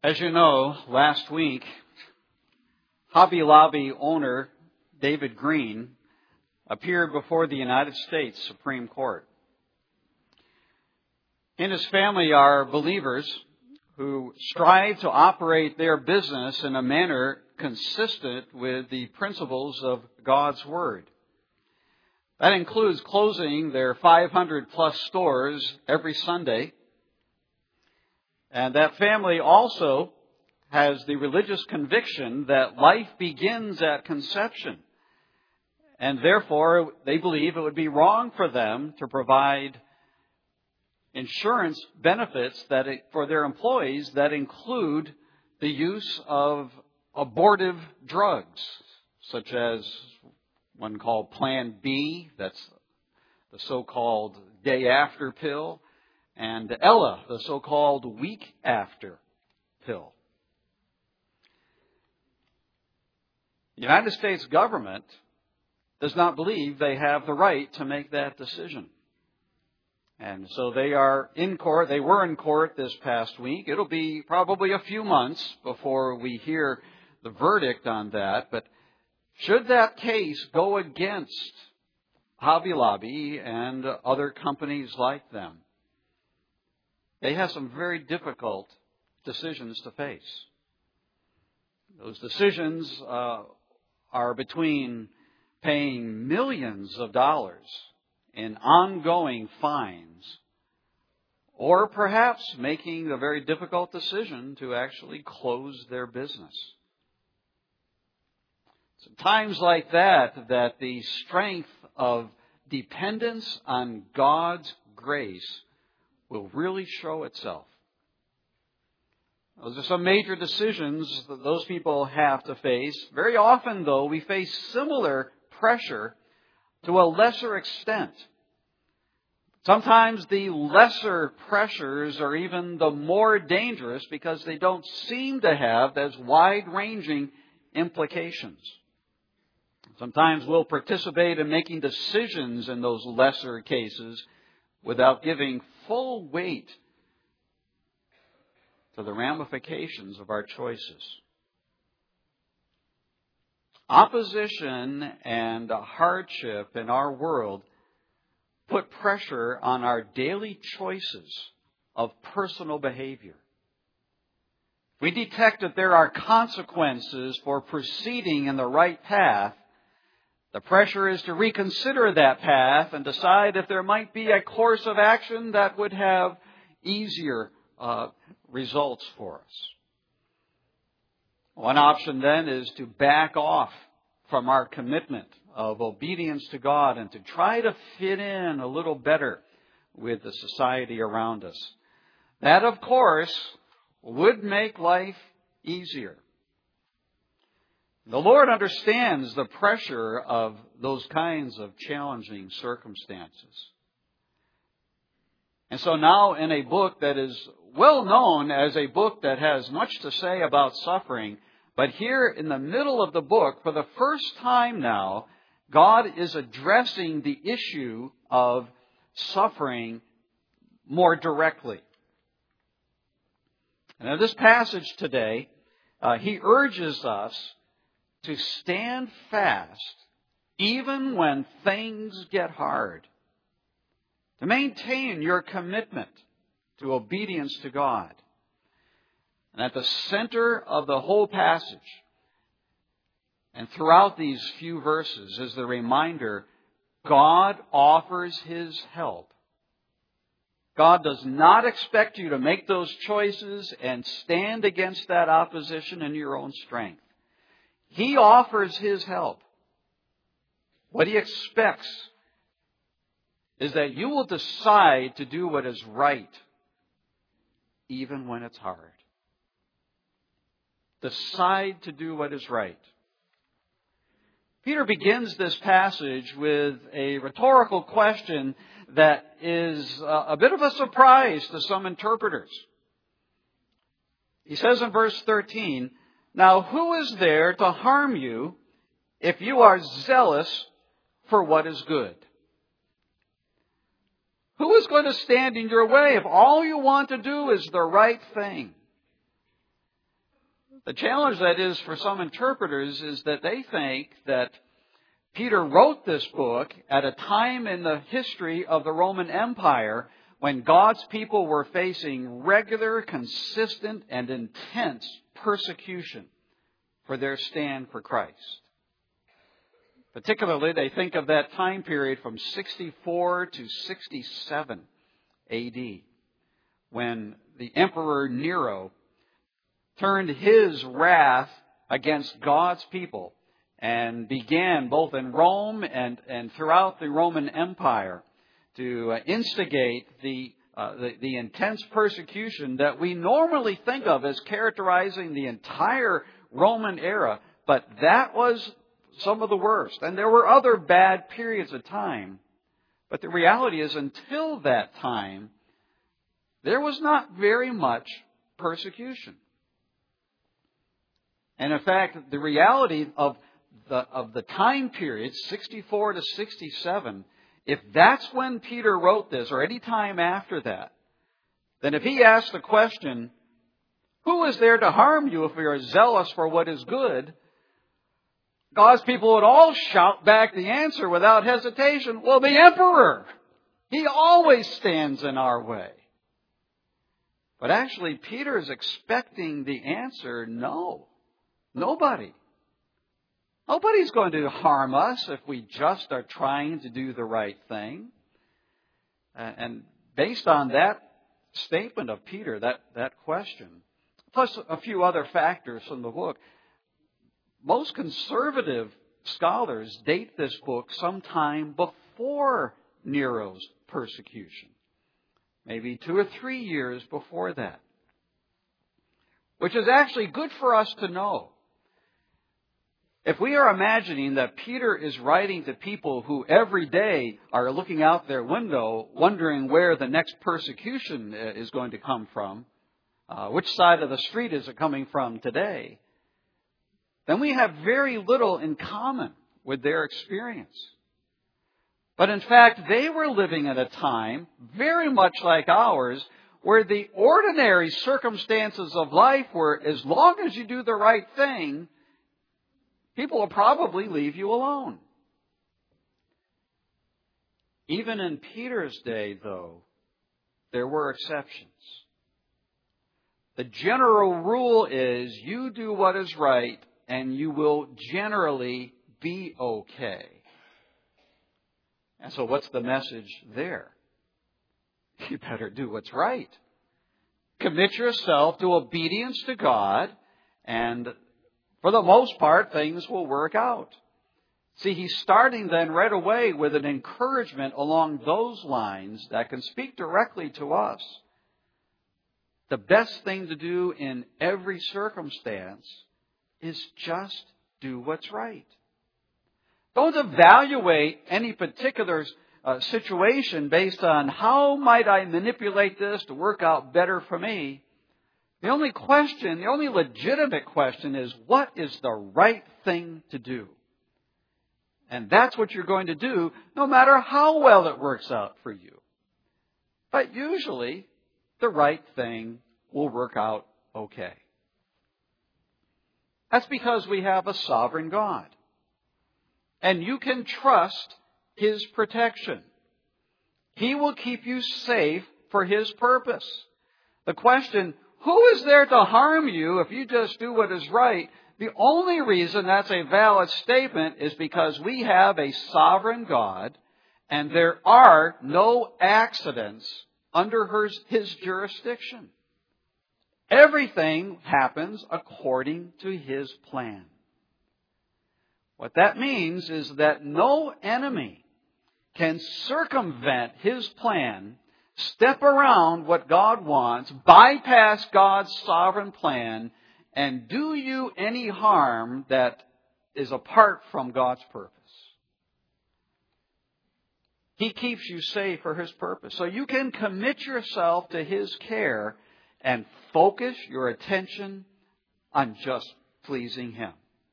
As you know, last week, Hobby Lobby owner David Green appeared before the United States Supreme Court. He and his family are believers who strive to operate their business in a manner consistent with the principles of God's Word. That includes closing their 500-plus stores every Sunday. And that family also has the religious conviction that life begins at conception. And therefore, they believe it would be wrong for them to provide insurance benefits for their employees that include the use of abortive drugs, such as one called Plan B, that's the so-called day after pill, and Ella, the so-called week after pill. The United States government does not believe they have the right to make that decision. And so they are in court. They were in court this past week. It'll be probably a few months before we hear the verdict on that. But should that case go against Hobby Lobby and other companies like them, they have some very difficult decisions to face. Those decisions are between paying millions of dollars in ongoing fines, or perhaps making the very difficult decision to actually close their business. It's at times like that that the strength of dependence on God's grace will really show itself. Those are some major decisions that those people have to face. Very often, though, we face similar pressure to a lesser extent. Sometimes the lesser pressures are even the more dangerous because they don't seem to have as wide-ranging implications. Sometimes we'll participate in making decisions in those lesser cases without giving full weight to the ramifications of our choices. Opposition and hardship in our world put pressure on our daily choices of personal behavior. We detect that there are consequences for proceeding in the right path. The pressure is to reconsider that path and decide if there might be a course of action that would have easier results for us. One option then is to back off from our commitment of obedience to God and to try to fit in a little better with the society around us. That, of course, would make life easier. The Lord understands the pressure of those kinds of challenging circumstances. And so now in a book that is well known as a book that has much to say about suffering, but here in the middle of the book, for the first time now, God is addressing the issue of suffering more directly. And in this passage today, he urges us to stand fast even when things get hard. To maintain your commitment to obedience to God. And at the center of the whole passage, and throughout these few verses, is the reminder, God offers His help. God does not expect you to make those choices and stand against that opposition in your own strength. He offers His help. What He expects is that you will decide to do what is right, even when it's hard. Decide to do what is right. Peter begins this passage with a rhetorical question that is a bit of a surprise to some interpreters. He says in verse 13, "Now who is there to harm you if you are zealous for what is good?" Who is going to stand in your way if all you want to do is the right thing? The challenge that is for some interpreters is that they think that Peter wrote this book at a time in the history of the Roman Empire when God's people were facing regular, consistent, and intense persecution for their stand for Christ. Particularly, they think of that time period from 64 to 67 AD, when the Emperor Nero turned his wrath against God's people and began both in Rome and throughout the Roman Empire to instigate the intense persecution that we normally think of as characterizing the entire Roman era. But that was some of the worst. And there were other bad periods of time. But the reality is, until that time, there was not very much persecution. And in fact, the reality of the time period, 64 to 67, if that's when Peter wrote this, or any time after that, then if he asked the question, who is there to harm you if we are zealous for what is good? God's people would all shout back the answer without hesitation. Well, the emperor! He always stands in our way. But actually, Peter is expecting the answer, no. Nobody. Nobody's going to harm us if we just are trying to do the right thing. And based on that statement of Peter, that question, plus a few other factors from the book, most conservative scholars date this book sometime before Nero's persecution. Maybe 2 or 3 years before that. Which is actually good for us to know. If we are imagining that Peter is writing to people who every day are looking out their window, wondering where the next persecution is going to come from, which side of the street is it coming from today, then we have very little in common with their experience. But in fact, they were living at a time very much like ours, where the ordinary circumstances of life were, as long as you do the right thing, people will probably leave you alone. Even in Peter's day, though, there were exceptions. The general rule is you do what is right and you will generally be okay. And so what's the message there? You better do what's right. Commit yourself to obedience to God, and for the most part, things will work out. See, he's starting then right away with an encouragement along those lines that can speak directly to us. The best thing to do in every circumstance is just do what's right. Don't evaluate any particular situation based on how might I manipulate this to work out better for me. The only legitimate question is, what is the right thing to do? And that's what you're going to do, no matter how well it works out for you. But usually, the right thing will work out okay. That's because we have a sovereign God. And you can trust His protection. He will keep you safe for His purpose. The question, who is there to harm you if you just do what is right? The only reason that's a valid statement is because we have a sovereign God, and there are no accidents under His jurisdiction. Everything happens according to His plan. What that means is that no enemy can circumvent His plan, step around what God wants, bypass God's sovereign plan, and do you any harm that is apart from God's purpose. He keeps you safe for His purpose. So you can commit yourself to His care and focus your attention on just pleasing Him.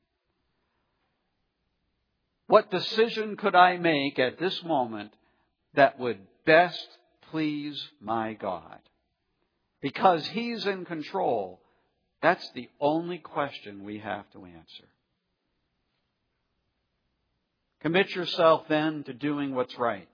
What decision could I make at this moment that would best please my God? Because He's in control, That's the only question we have to answer. Commit yourself then to doing what's right.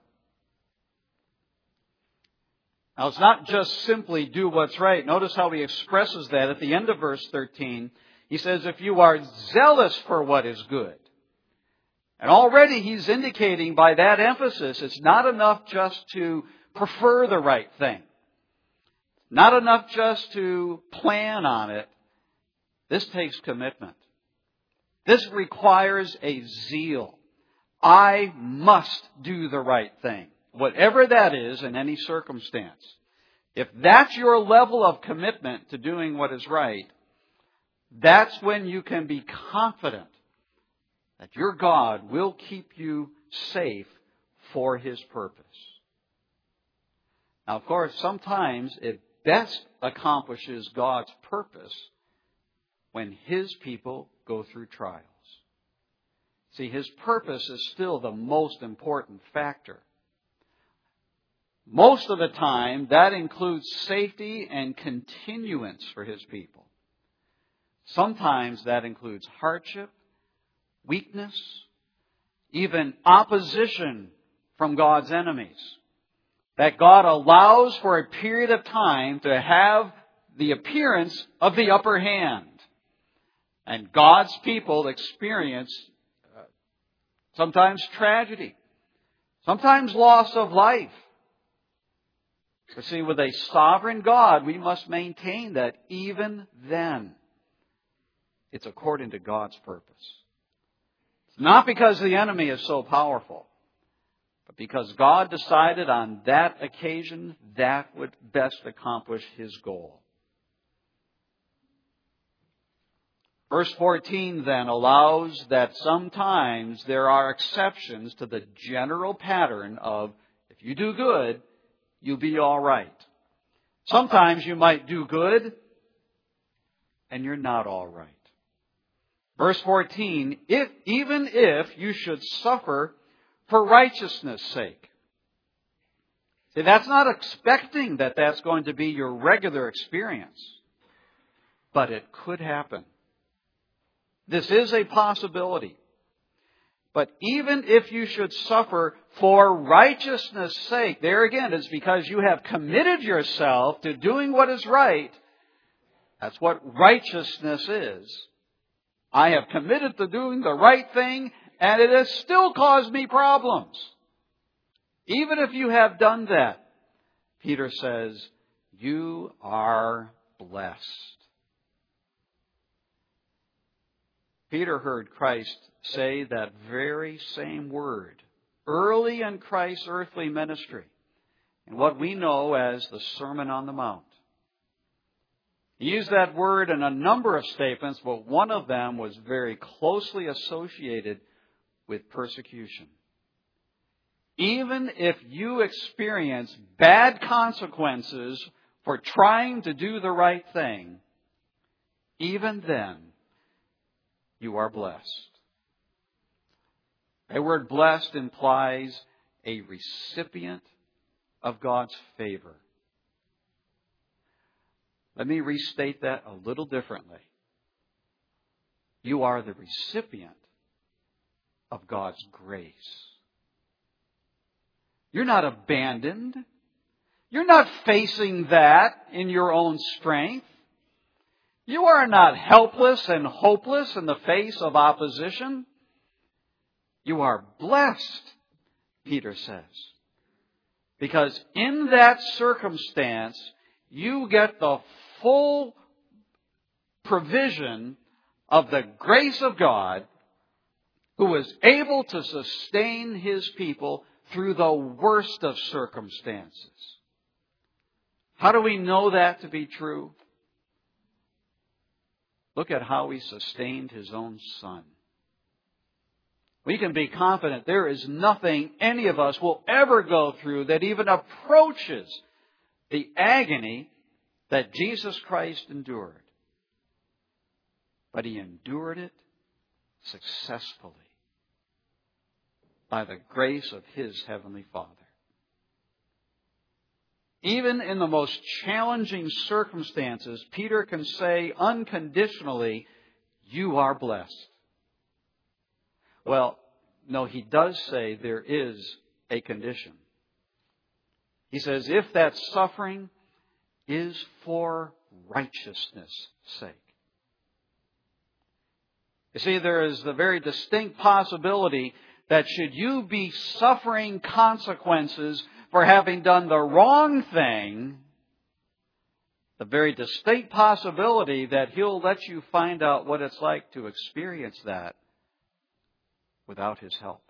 Now, it's not just simply do what's right. Notice how he expresses that at the end of verse 13. He says, if you are zealous for what is good. And already he's indicating by that emphasis, it's not enough just to prefer the right thing. Not enough just to plan on it. This takes commitment. This requires a zeal. I must do the right thing, whatever that is in any circumstance. If that's your level of commitment to doing what is right, that's when you can be confident that your God will keep you safe for His purpose. Now, of course, sometimes it best accomplishes God's purpose when His people go through trials. See, His purpose is still the most important factor. Most of the time, that includes safety and continuance for His people. Sometimes that includes hardship, weakness, even opposition from God's enemies. That God allows for a period of time to have the appearance of the upper hand. And God's people experience sometimes tragedy, sometimes loss of life. But see, with a sovereign God, we must maintain that even then, it's according to God's purpose. It's not because the enemy is so powerful, but because God decided on that occasion that would best accomplish His goal. Verse 14 then allows that sometimes there are exceptions to the general pattern of if you do good, you'll be all right. Sometimes you might do good and you're not all right. Verse 14, even if you should suffer for righteousness' sake. See, that's not expecting that that's going to be your regular experience. But it could happen. This is a possibility. But even if you should suffer for righteousness' sake, there again, it's because you have committed yourself to doing what is right. That's what righteousness is. I have committed to doing the right thing, and it has still caused me problems. Even if you have done that, Peter says, you are blessed. Peter heard Christ say that very same word early in Christ's earthly ministry, in what we know as the Sermon on the Mount. He used that word in a number of statements, but one of them was very closely associated with persecution. Even if you experience bad consequences for trying to do the right thing, even then, you are blessed. The word blessed implies a recipient of God's favor. Let me restate that a little differently. You are the recipient of God's grace. You're not abandoned. You're not facing that in your own strength. You are not helpless and hopeless in the face of opposition. You are blessed, Peter says. Because in that circumstance, you get the full provision of the grace of God, who is able to sustain His people through the worst of circumstances. How do we know that to be true? Look at how He sustained His own Son. We can be confident there is nothing any of us will ever go through that even approaches the agony that Jesus Christ endured. But He endured it successfully by the grace of His Heavenly Father. Even in the most challenging circumstances, Peter can say unconditionally, "You are blessed." Well, no, he does say there is a condition. He says, if that suffering is for righteousness' sake. You see, there is the very distinct possibility that should you be suffering consequences for having done the wrong thing, the very distinct possibility that He'll let you find out what it's like to experience that without His help.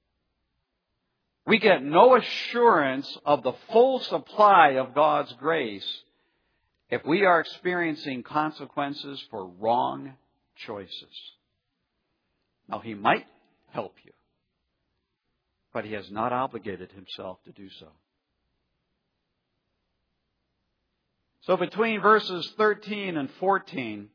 We get no assurance of the full supply of God's grace if we are experiencing consequences for wrong choices. Now, He might help you, but He has not obligated Himself to do so. So between verses 13 and 14,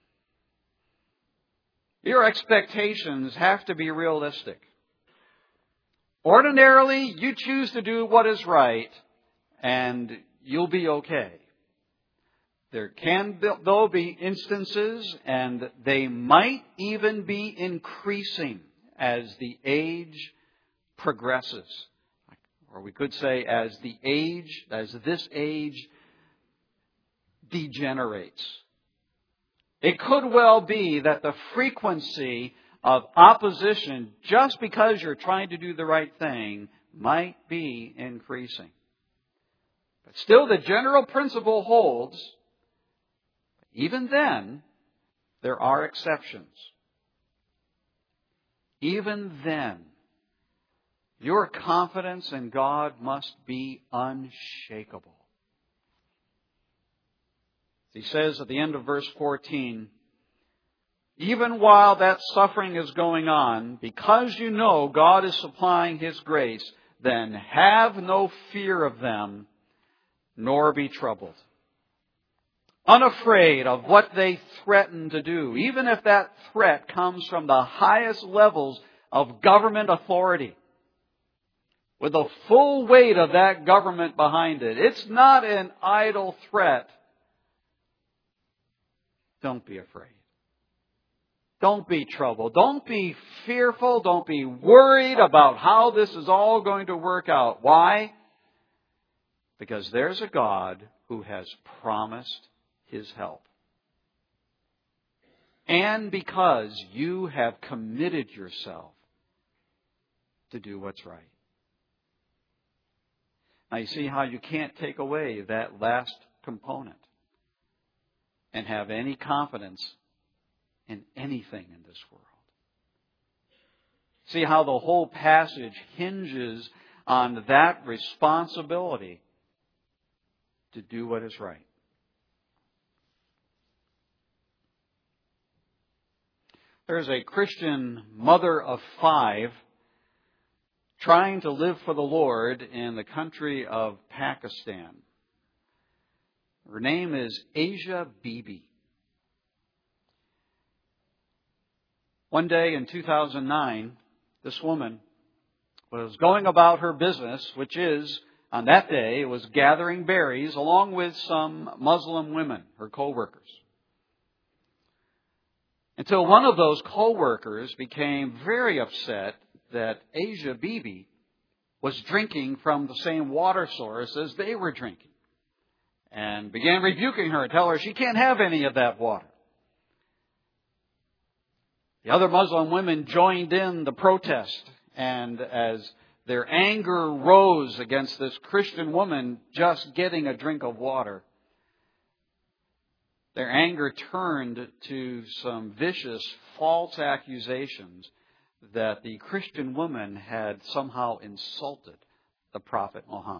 your expectations have to be realistic. Ordinarily, you choose to do what is right, and you'll be okay. There can, though, be instances, and they might even be increasing as the age progresses. Or we could say as this age degenerates. It could well be that the frequency of opposition, just because you're trying to do the right thing, might be increasing. But still, the general principle holds. Even then, there are exceptions. Even then, your confidence in God must be unshakable. He says at the end of verse 14, even while that suffering is going on, because you know God is supplying His grace, then have no fear of them, nor be troubled. Unafraid of what they threaten to do, even if that threat comes from the highest levels of government authority, with the full weight of that government behind it. It's not an idle threat. Don't be afraid. Don't be troubled. Don't be fearful. Don't be worried about how this is all going to work out. Why? Because there's a God who has promised His help. And because you have committed yourself to do what's right. Now you see how you can't take away that last component and have any confidence in anything in this world. See how the whole passage hinges on that responsibility to do what is right. There's a Christian mother of 5 trying to live for the Lord in the country of Pakistan. Her name is Asia Bibi. One day in 2009, this woman was going about her business, which is, on that day, it was gathering berries along with some Muslim women, her co-workers. Until one of those co-workers became very upset that Asia Bibi was drinking from the same water source as they were drinking, and began rebuking her, tell her she can't have any of that water. The other Muslim women joined in the protest, and as their anger rose against this Christian woman just getting a drink of water, their anger turned to some vicious, false accusations that the Christian woman had somehow insulted the Prophet Muhammad.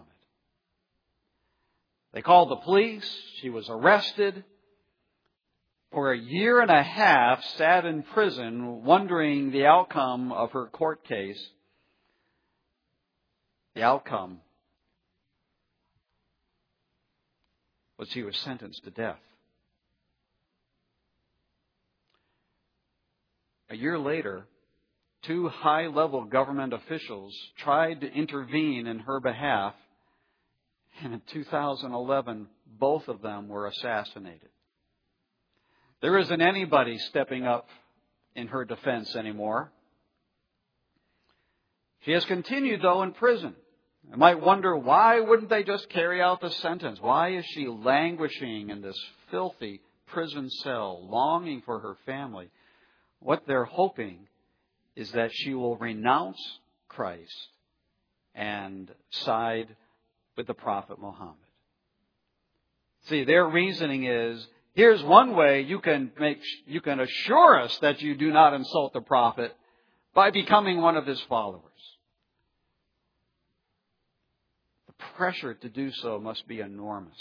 They called the police. She was arrested. For a year and a half, sat in prison, wondering the outcome of her court case. The outcome was she was sentenced to death. A year later, 2 high-level government officials tried to intervene in her behalf, And in 2011, both of them were assassinated. There isn't anybody stepping up in her defense anymore. She has continued, though, in prison. I might wonder, why wouldn't they just carry out the sentence? Why is she languishing in this filthy prison cell, longing for her family? What they're hoping is that she will renounce Christ and side with the Prophet Muhammad. See, their reasoning is, here's one way you can assure us that you do not insult the Prophet by becoming one of his followers. The pressure to do so must be enormous.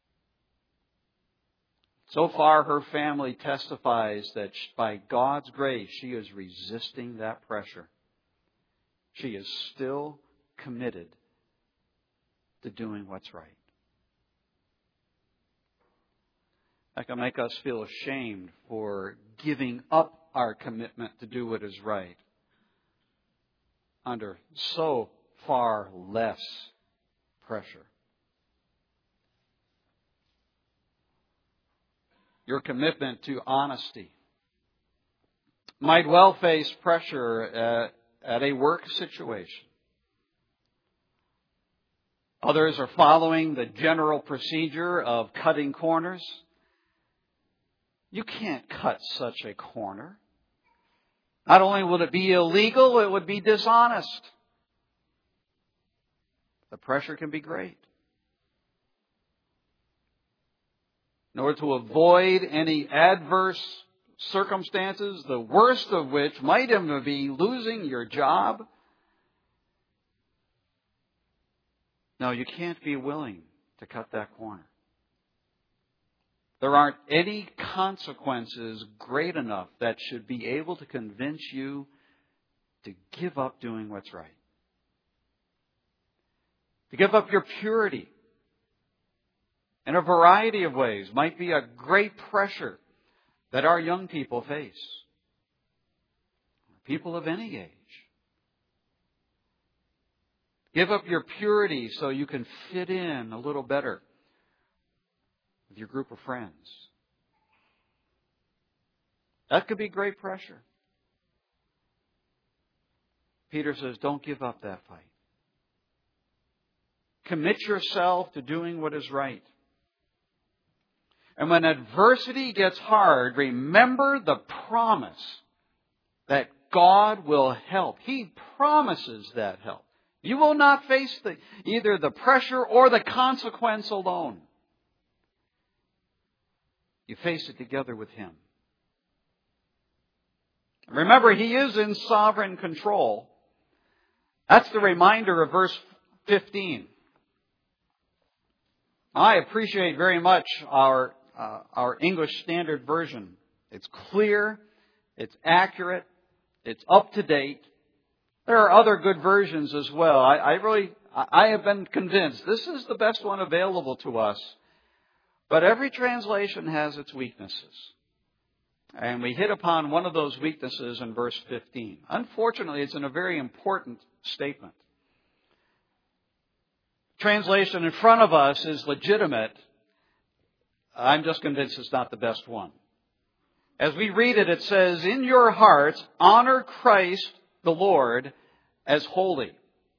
So far, her family testifies that by God's grace, she is resisting that pressure. She is still committed to doing what's right. That can make us feel ashamed for giving up our commitment to do what is right under so far less pressure. Your commitment to honesty might well face pressure at a work situation. Others are following the general procedure of cutting corners. You can't cut such a corner. Not only would it be illegal, it would be dishonest. The pressure can be great. In order to avoid any adverse circumstances, the worst of which might even be losing your job. No, you can't be willing to cut that corner. There aren't any consequences great enough that should be able to convince you to give up doing what's right. To give up your purity in a variety of ways might be a great pressure that our young people face. People of any age. Give up your purity so you can fit in a little better with your group of friends. That could be great pressure. Peter says, don't give up that fight. Commit yourself to doing what is right. And when adversity gets hard, remember the promise that God will help. He promises that help. You will not face either the pressure or the consequence alone. You face it together with Him. Remember, He is in sovereign control. That's the reminder of verse 15. I appreciate very much our English Standard Version. It's clear, it's accurate, it's up to date. There are other good versions as well. I have been convinced this is the best one available to us. But every translation has its weaknesses. And we hit upon one of those weaknesses in verse 15. Unfortunately, it's in a very important statement. Translation in front of us is legitimate. I'm just convinced it's not the best one. As we read it, it says, in your hearts, honor Christ the Lord as holy.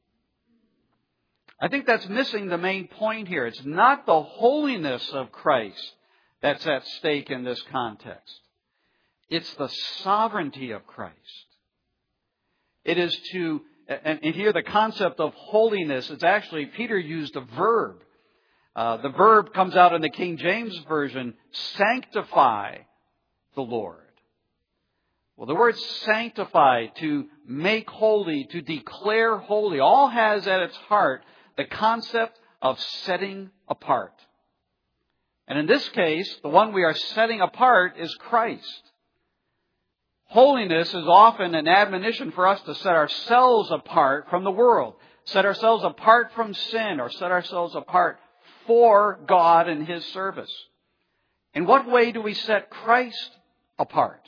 I think that's missing the main point here. It's not the holiness of Christ that's at stake in this context. It's the sovereignty of Christ. It is to, and here the concept of holiness is actually, Peter used a verb. The verb comes out in the King James Version, sanctify the Lord. Well, the word sanctify, to make holy, to declare holy, all has at its heart the concept of setting apart. And in this case, the one we are setting apart is Christ. Holiness is often an admonition for us to set ourselves apart from the world, set ourselves apart from sin, or set ourselves apart for God and His service. In what way do we set Christ apart?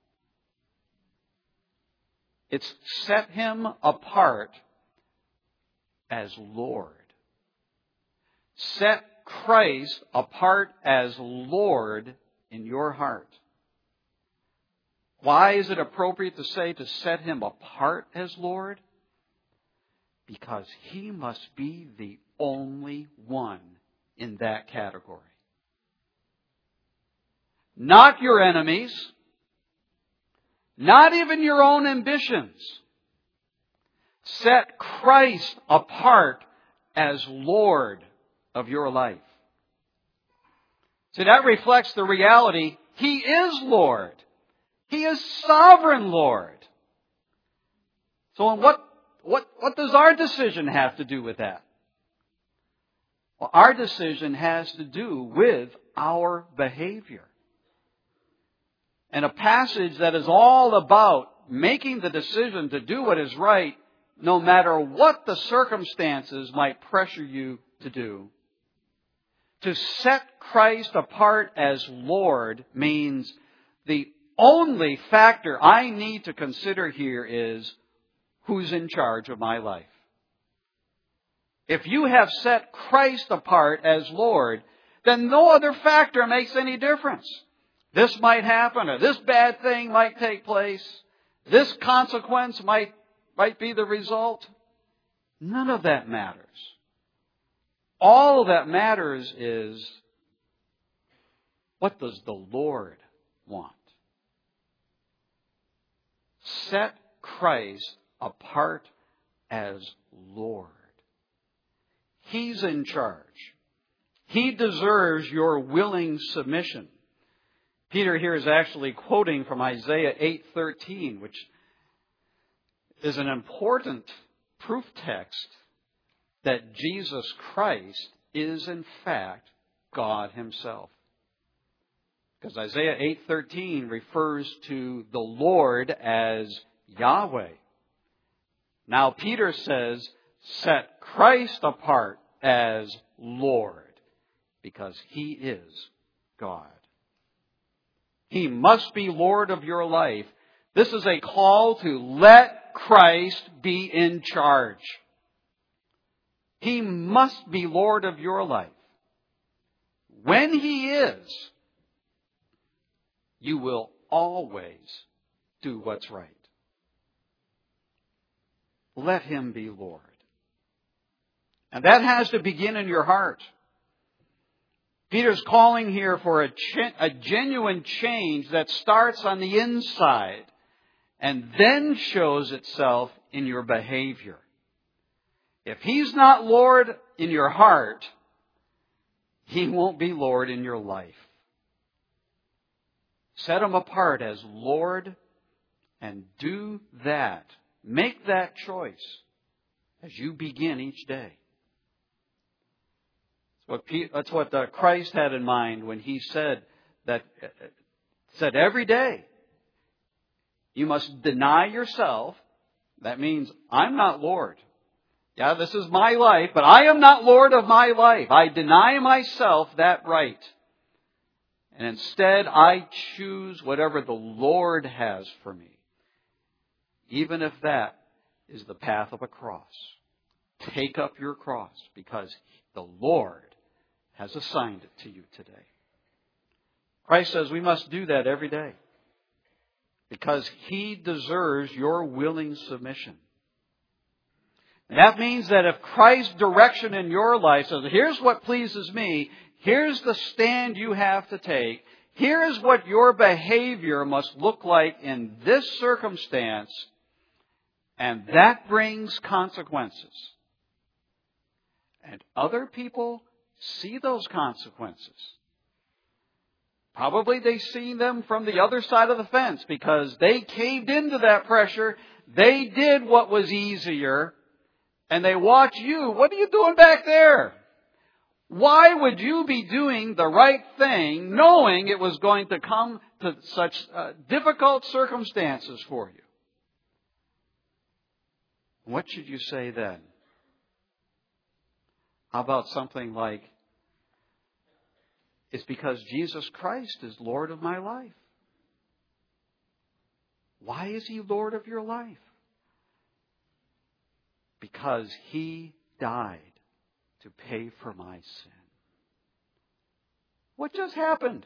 It's set Him apart as Lord. Set Christ apart as Lord in your heart. Why is it appropriate to say to set Him apart as Lord? Because He must be the only one in that category. Not your enemies, not even your own ambitions. Set Christ apart as Lord of your life. So that reflects the reality He is Lord. He is sovereign Lord. So what does our decision have to do with that? Well, our decision has to do with our behavior. And a passage that is all about making the decision to do what is right, no matter what the circumstances might pressure you to do. To set Christ apart as Lord means the only factor I need to consider here is who's in charge of my life. If you have set Christ apart as Lord, then no other factor makes any difference. This might happen, or this bad thing might take place. This consequence might be the result. None of that matters. All that matters is, what does the Lord want? Set Christ apart as Lord. He's in charge. He deserves your willing submission. Peter here is actually quoting from Isaiah 8:13, which is an important proof text that Jesus Christ is in fact God Himself. Because Isaiah 8:13 refers to the Lord as Yahweh. Now Peter says, set Christ apart as Lord, because He is God. He must be Lord of your life. This is a call to let Christ be in charge. He must be Lord of your life. When He is, you will always do what's right. Let Him be Lord. And that has to begin in your heart. Peter's calling here for a genuine change that starts on the inside and then shows itself in your behavior. If He's not Lord in your heart, He won't be Lord in your life. Set Him apart as Lord and do that. Make that choice as you begin each day. That's what Christ had in mind when He said every day you must deny yourself. That means I'm not Lord. Yeah, this is my life, but I am not Lord of my life. I deny myself that right. And instead I choose whatever the Lord has for me. Even if that is the path of a cross. Take up your cross because the Lord has assigned it to you today. Christ says we must do that every day because He deserves your willing submission. And that means that if Christ's direction in your life says, here's what pleases me, here's the stand you have to take, here's what your behavior must look like in this circumstance, and that brings consequences. And other people see those consequences. Probably they see them from the other side of the fence because they caved into that pressure. They did what was easier. And they watch you. What are you doing back there? Why would you be doing the right thing knowing it was going to come to such difficult circumstances for you? What should you say then? How about something like, it's because Jesus Christ is Lord of my life. Why is He Lord of your life? Because He died to pay for my sin. What just happened?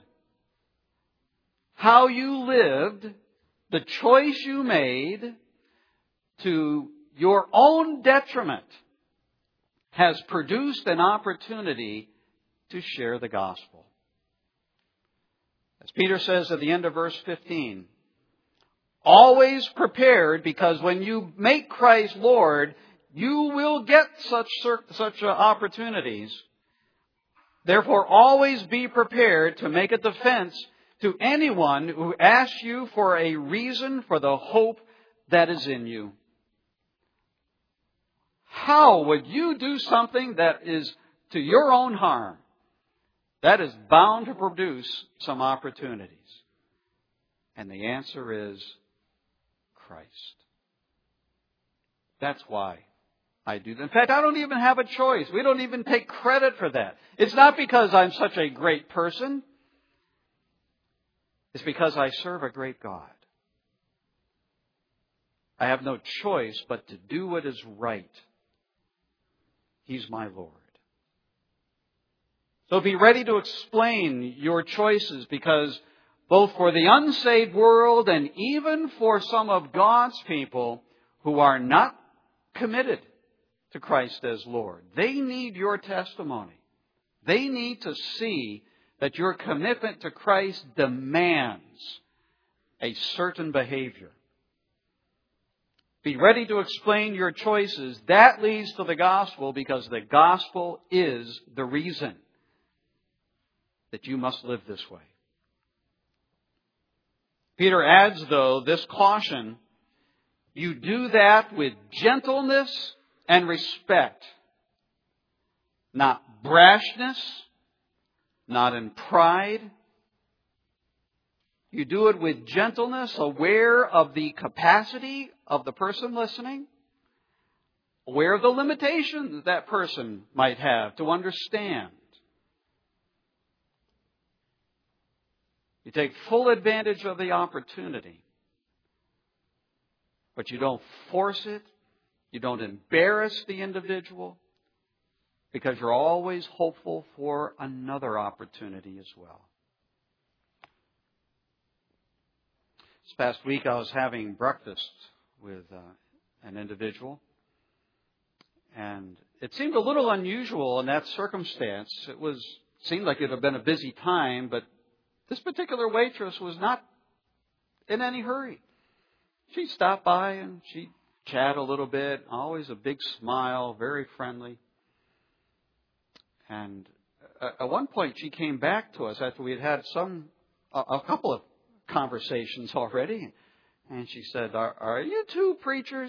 How you lived, the choice you made to your own detriment has produced an opportunity to share the gospel. As Peter says at the end of verse 15, always prepared, because when you make Christ Lord, you will get such opportunities. Therefore, always be prepared to make a defense to anyone who asks you for a reason for the hope that is in you. How would you do something that is to your own harm? That is bound to produce some opportunities. And the answer is Christ. That's why I do that. In fact, I don't even have a choice. We don't even take credit for that. It's not because I'm such a great person. It's because I serve a great God. I have no choice but to do what is right. He's my Lord. So be ready to explain your choices, because both for the unsaved world and even for some of God's people who are not committed to Christ as Lord, they need your testimony. They need to see that your commitment to Christ demands a certain behavior. Be ready to explain your choices. That leads to the gospel, because the gospel is the reason that you must live this way. Peter adds, though, this caution: you do that with gentleness and respect, not brashness, not in pride. You do it with gentleness, aware of the capacity of the person listening, aware of the limitations that person might have to understand. You take full advantage of the opportunity, but you don't force it. You don't embarrass the individual, because you're always hopeful for another opportunity as well. This past week I was having breakfast with an individual, and it seemed a little unusual in that circumstance. Seemed like it had been a busy time, but this particular waitress was not in any hurry. She'd stop by and she'd chat a little bit, always a big smile, very friendly. And at one point she came back to us after we had had a couple of conversations already. And she said, are you two preachers?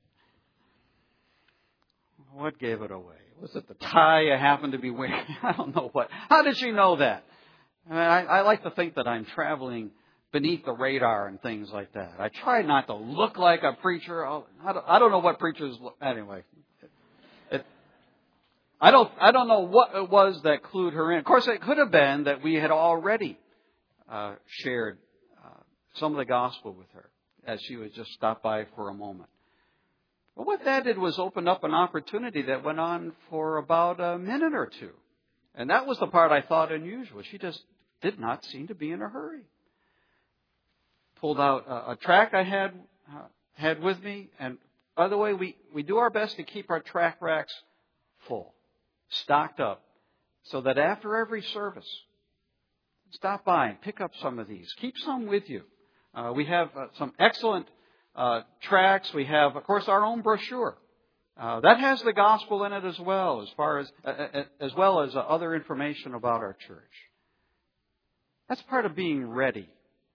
What gave it away? Was it the tie I happened to be wearing? I don't know what. How did she know that? I like to think that I'm traveling beneath the radar and things like that. I try not to look like a preacher. I don't know what preachers look. Anyway, I don't know what it was that clued her in. Of course, it could have been that we had already shared some of the gospel with her as she would just stop by for a moment. But what that did was open up an opportunity that went on for about a minute or two. And that was the part I thought unusual. She just did not seem to be in a hurry. Pulled out a tract I had with me. And by the way, we do our best to keep our tract racks full, stocked up, so that after every service, stop by and pick up some of these. Keep some with you. We have some excellent tracts. We have, of course, our own brochure. That has the gospel in it as well as other information about our church. That's part of being ready.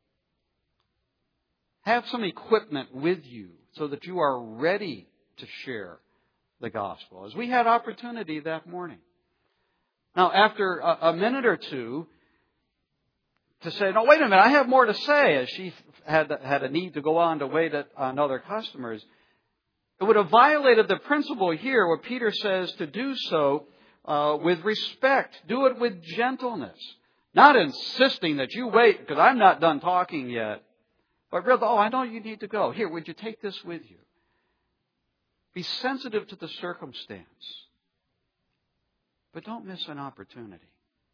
Have some equipment with you so that you are ready to share the gospel, as we had opportunity that morning. Now, after a minute or two, to say, no, wait a minute, I have more to say, as she had a need to go on to wait on other customers, it would have violated the principle here where Peter says to do so with respect. Do it with gentleness. Not insisting that you wait because I'm not done talking yet. But really, I know you need to go. Here, would you take this with you? Be sensitive to the circumstance. But don't miss an opportunity.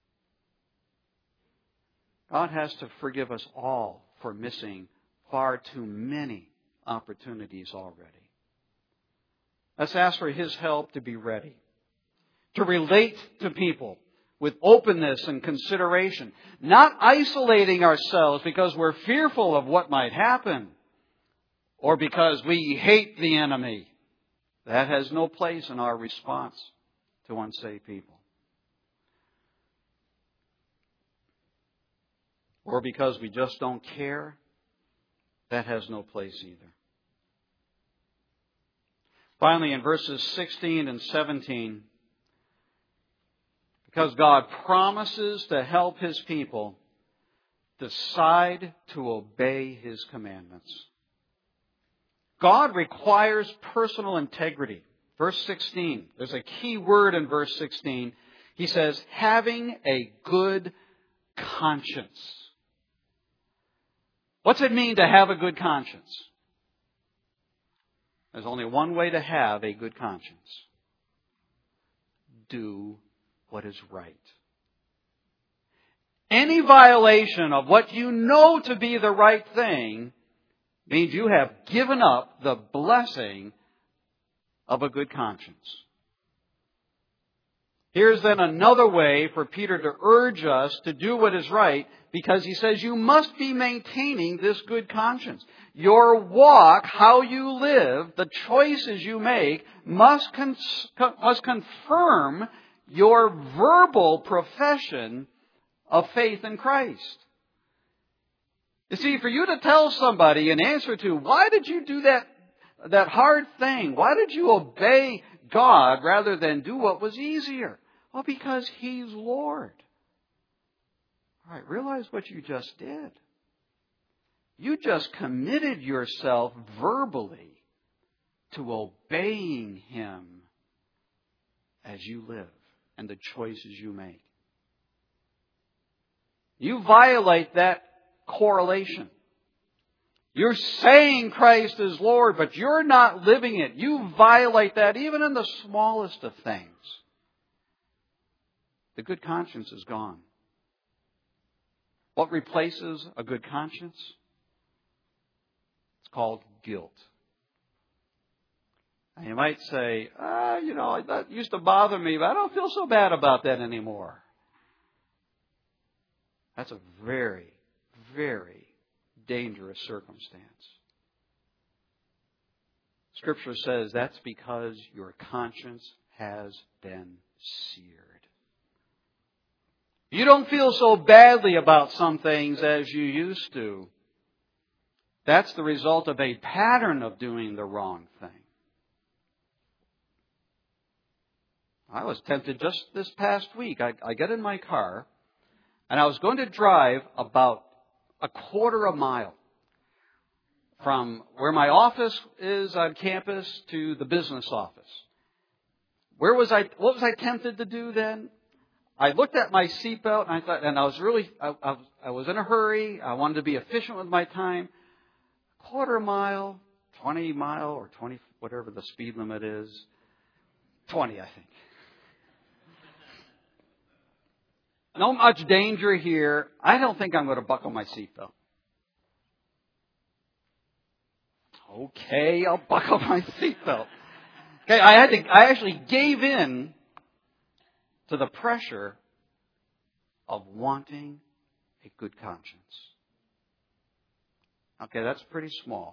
God has to forgive us all for missing far too many opportunities already. Let's ask for His help to be ready, to relate to people with openness and consideration, not isolating ourselves because we're fearful of what might happen or because we hate the enemy. That has no place in our response to unsaved people. Or because we just don't care. That has no place either. Finally, in verses 16 and 17, because God promises to help His people, decide to obey His commandments. God requires personal integrity. Verse 16, there's a key word in verse 16. He says, having a good conscience. What's it mean to have a good conscience? There's only one way to have a good conscience. Do what is right. Any violation of what you know to be the right thing means you have given up the blessing of a good conscience. Here's then another way for Peter to urge us to do what is right, because he says you must be maintaining this good conscience. Your walk, how you live, the choices you make must confirm your verbal profession of faith in Christ. You see, for you to tell somebody in answer to, why did you do that hard thing? Why did you obey God rather than do what was easier? Well, because He's Lord. All right, realize what you just did. You just committed yourself verbally to obeying Him as you live and the choices you make. You violate that correlation. You're saying Christ is Lord, but you're not living it. You violate that even in the smallest of things. The good conscience is gone. What replaces a good conscience? It's called guilt. And you might say, that used to bother me, but I don't feel so bad about that anymore. That's a very, very dangerous circumstance. Scripture says that's because your conscience has been seared. You don't feel so badly about some things as you used to. That's the result of a pattern of doing the wrong thing. I was tempted just this past week. I got in my car and I was going to drive about a quarter of a mile from where my office is on campus to the business office. What was I tempted to do then? I looked at my seatbelt and I thought, and I was in a hurry. I wanted to be efficient with my time. Quarter mile, 20 mile, or 20, whatever the speed limit is. 20, I think. No much danger here. I don't think I'm going to buckle my seatbelt. Okay, I'll buckle my seatbelt. Okay, I actually gave in to the pressure of wanting a good conscience. Okay, that's pretty small.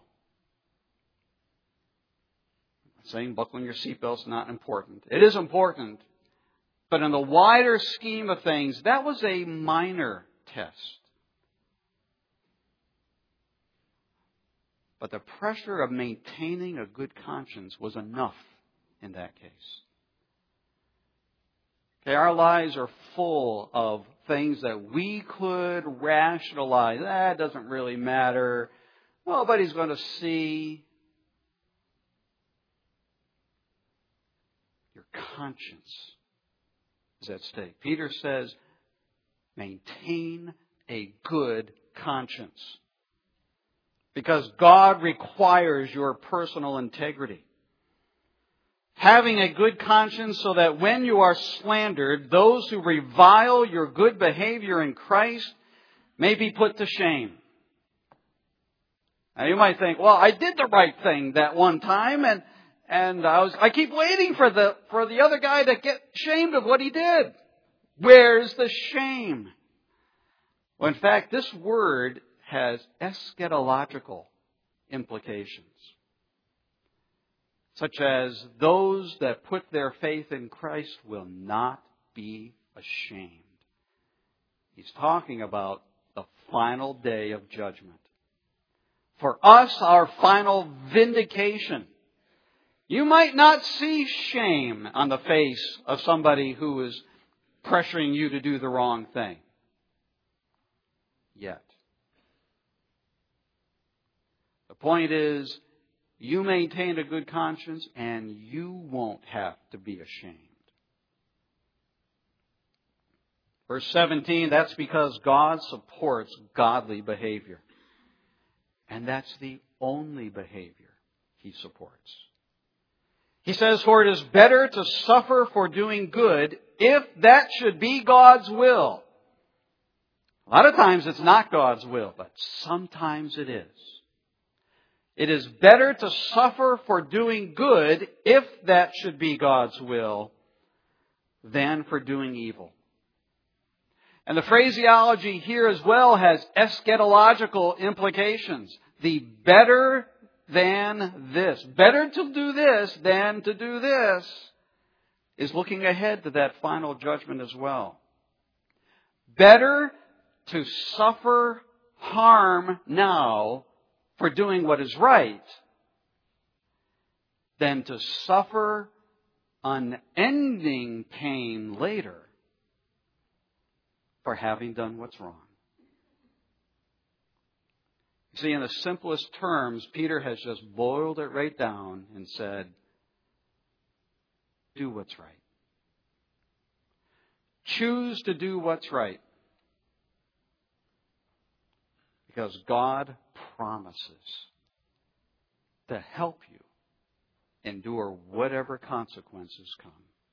I'm saying buckling your seatbelt's not important. It is important. But in the wider scheme of things, that was a minor test. But the pressure of maintaining a good conscience was enough in that case. Okay, our lives are full of things that we could rationalize. It doesn't really matter. Nobody's going to see. Your conscience is at stake. Peter says, maintain a good conscience. Because God requires your personal integrity. having a good conscience so that when you are slandered, those who revile your good behavior in Christ may be put to shame. Now you might think, well, I did the right thing that one time, and I keep waiting for the other guy to get shamed of what he did. Where's the shame? Well, in fact, this word has eschatological implications, such as those that put their faith in Christ will not be ashamed. He's talking about the final day of judgment. For us, our final vindication. You might not see shame on the face of somebody who is pressuring you to do the wrong thing yet. The point is, you maintain a good conscience and you won't have to be ashamed. Verse 17, that's because God supports godly behavior. And that's the only behavior He supports. He says, for it is better to suffer for doing good if that should be God's will. A lot of times it's not God's will, but sometimes it is. It is better to suffer for doing good if that should be God's will than for doing evil. And the phraseology here as well has eschatological implications. The better than this. Better to do this than to do this is looking ahead to that final judgment as well. Better to suffer harm now for doing what is right than to suffer unending pain later for having done what's wrong. You see, in the simplest terms, Peter has just boiled it right down and said, do what's right. Choose to do what's right. Because God promises to help you endure whatever consequences come.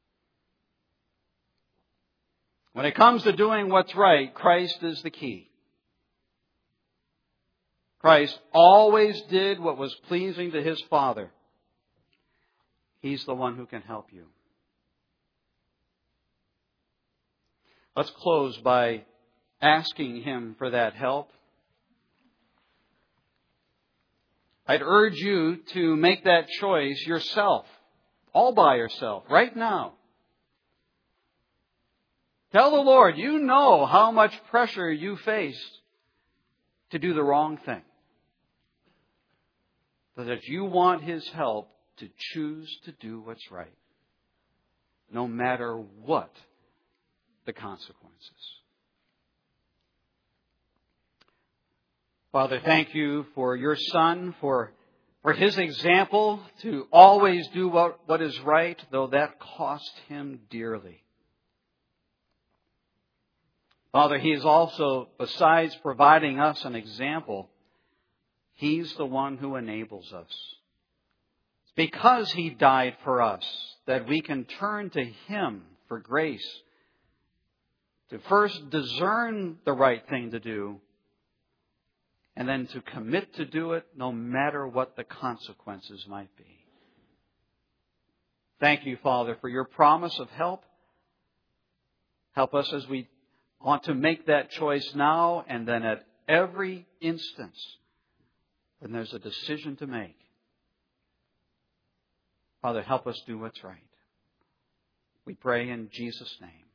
When it comes to doing what's right, Christ is the key. Christ always did what was pleasing to His Father. He's the one who can help you. Let's close by asking Him for that help. I'd urge you to make that choice yourself, all by yourself, right now. Tell the Lord, you know how much pressure you faced to do the wrong thing. So that you want His help to choose to do what's right, no matter what the consequences. Father, thank you for your Son, for His example to always do what is right, though that cost Him dearly. Father, He is also, besides providing us an example, He's the one who enables us. It's because He died for us that we can turn to Him for grace to first discern the right thing to do and then to commit to do it no matter what the consequences might be. Thank you, Father, for your promise of help. Help us as we want to make that choice now and then at every instance when there's a decision to make. Father, help us do what's right. We pray in Jesus' name.